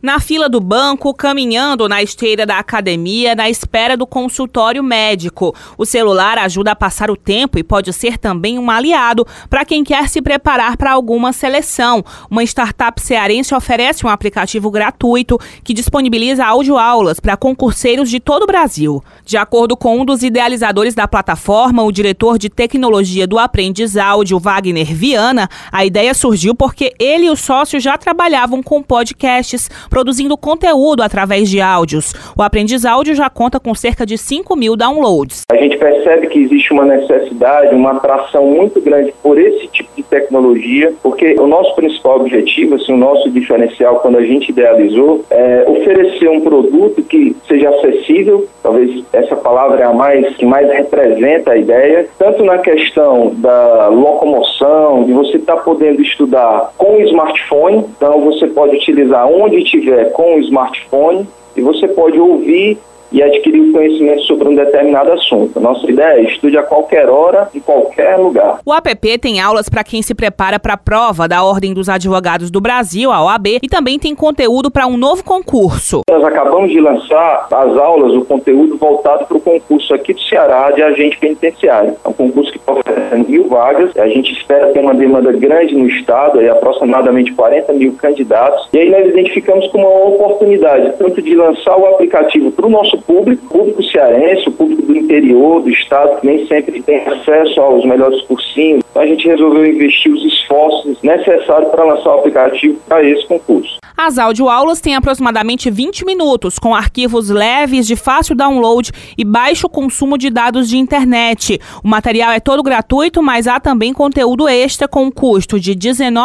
Na fila do banco, caminhando na esteira da academia, na espera do consultório médico. O celular ajuda a passar o tempo e pode ser também um aliado para quem quer se preparar para alguma seleção. Uma startup cearense oferece um aplicativo gratuito que disponibiliza audioaulas para concurseiros de todo o Brasil. De acordo com um dos idealizadores da plataforma, o diretor de tecnologia do Aprendizaudio, Wagner Viana, a ideia surgiu porque ele e o sócio já trabalhavam com podcasts, produzindo conteúdo através de áudios. O Aprendizaudio já conta com cerca de 5.000 downloads. A gente percebe que existe uma necessidade, uma atração muito grande por esse tipo de tecnologia, porque o nosso principal objetivo, o nosso diferencial quando a gente idealizou, é oferecer um produto que seja acessível, talvez essa palavra é que mais representa a ideia, tanto na questão da locomoção, de você estar podendo estudar com o smartphone, então você pode utilizar onde estiver com o smartphone e você pode ouvir e adquirir o conhecimento sobre um determinado assunto. A nossa ideia é estude a qualquer hora, em qualquer lugar. O app tem aulas para quem se prepara para a prova da Ordem dos Advogados do Brasil, a OAB, e também tem conteúdo para um novo concurso. Nós acabamos de lançar as aulas, o conteúdo voltado para o concurso aqui do Ceará de agente penitenciário. É um concurso que oferece 1.000 vagas. A gente espera ter uma demanda grande no estado, aproximadamente 40 mil candidatos. E aí nós identificamos como uma oportunidade, tanto de lançar o aplicativo para o nosso público cearense, o público do interior do estado, que nem sempre tem acesso aos melhores cursinhos. Então a gente resolveu investir os esforços necessários para lançar o aplicativo para esse concurso. As audioaulas têm aproximadamente 20 minutos, com arquivos leves, de fácil download e baixo consumo de dados de internet. O material é todo gratuito, mas há também conteúdo extra com custo de R$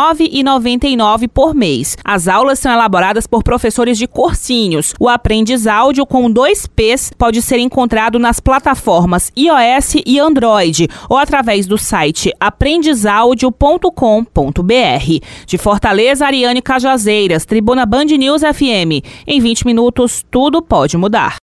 19,99 por mês. As aulas são elaboradas por professores de cursinhos. O Aprendizaudio, com 2 P's, pode ser encontrado nas plataformas iOS e Android ou através do site aprendizaudio.com.br. De Fortaleza, Ariane Cajazeiras, Tribuna Band News FM. Em 20 minutos, tudo pode mudar.